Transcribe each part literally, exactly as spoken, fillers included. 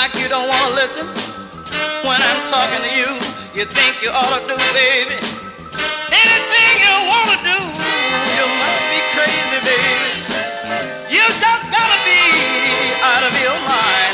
like you don't want to listen when I'm talking to you. You think you ought to do, baby, anything you want to do. You must be crazy, baby. You just gotta be out of your mind.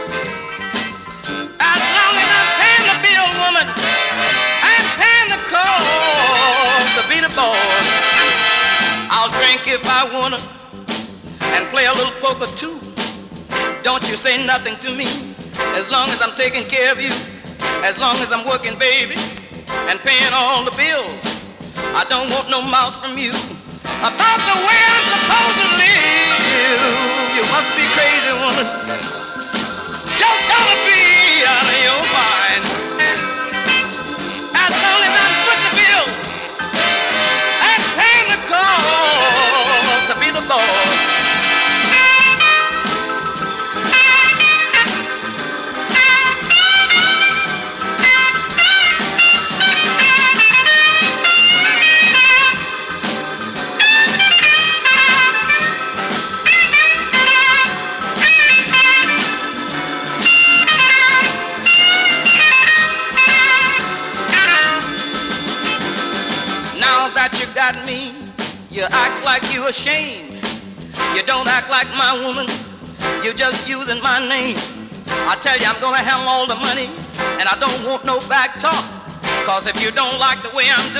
As long as I'm paying the bill, woman, I'm paying the cost to be the boss. I'll drink if I wanna and play a little poker too. Don't you say nothing to me as long as I'm taking care of you, as long as I'm working, baby, and paying all the bills. I don't want no mouth from you about the way I'm supposed to live. You must be crazy, woman. Just gotta be out of your mind. As long as I'm putting the bill and paying the cost to be the boss. Got me, you act like you ashamed. You don't act like my woman, you're just using my name. I tell you I'm gonna handle all the money, and I don't want no back talk. Cause if you don't like the way I'm